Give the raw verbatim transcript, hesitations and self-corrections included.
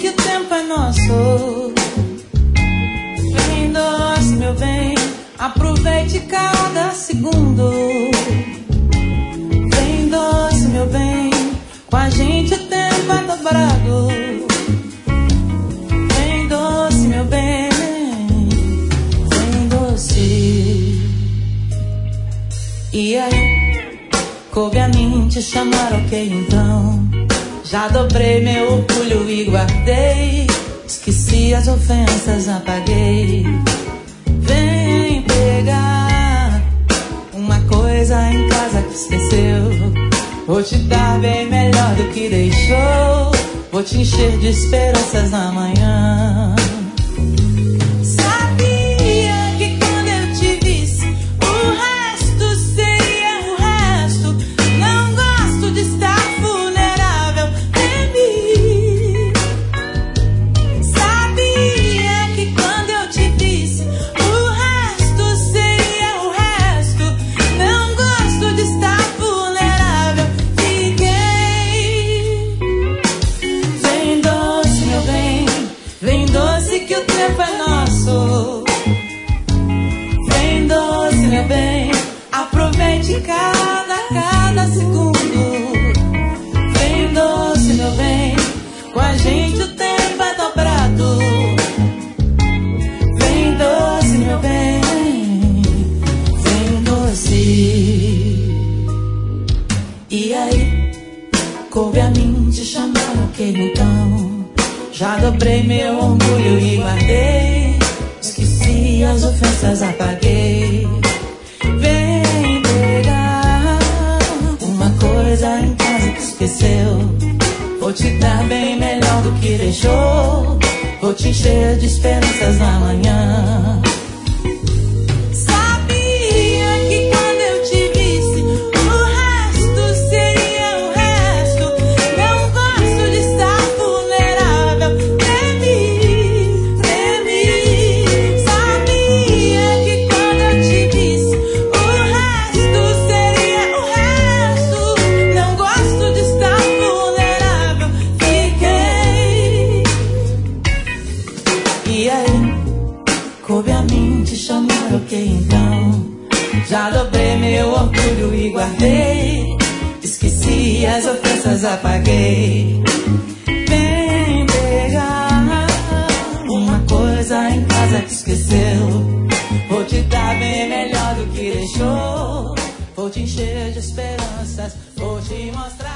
que o tempo é nosso. Vem doce, meu bem, aproveite cada segundo. Vem doce, meu bem, com a gente o tempo é dobrado. Vem doce, meu bem, vem doce. E aí, coube a mim te chamar, ok então. Já dobrei meu orgulho e guardei. Esqueci as ofensas, apaguei. Vem pegar uma coisa em casa que esqueceu. Vou te dar bem melhor do que deixou. Vou te encher de esperanças na manhã. Sabia que quando eu te visse, o resto seria o resto. Não gosto de estar vulnerável, temi. Sabia que quando eu te visse, o resto seria o resto. Não gosto de estar vulnerável, fiquei. Vem doce, meu bem, vem doce que o tempo é nosso. Vem doce, meu bem, aproveite cada, cada segundo. Vem doce, meu bem, com a gente o tempo é dobrado. Vem doce, meu bem, vem doce. E aí, coube a mim te chamar, ok então. Já dobrei meu orgulho e guardei. Esqueci as ofensas, apaguei. Vem pegar uma coisa em casa que esqueceu. Vou te dar bem melhor do que deixou. Vou te encher de esperanças na manhã. Sabia que quando eu te visse, o resto seria o resto. Não gosto de estar vulnerável, tremi, tremi. Sabia que quando eu te visse, o resto seria o resto. Não gosto de estar vulnerável, fiquei. E aí, coube a mim te chamar, ok então. Já dobrei meu orgulho e guardei. Esqueci as ofensas, apaguei. Vem pegar uma coisa em casa que esqueceu. Vou te dar bem melhor do que deixou. Vou te encher de esperanças, vou te mostrar.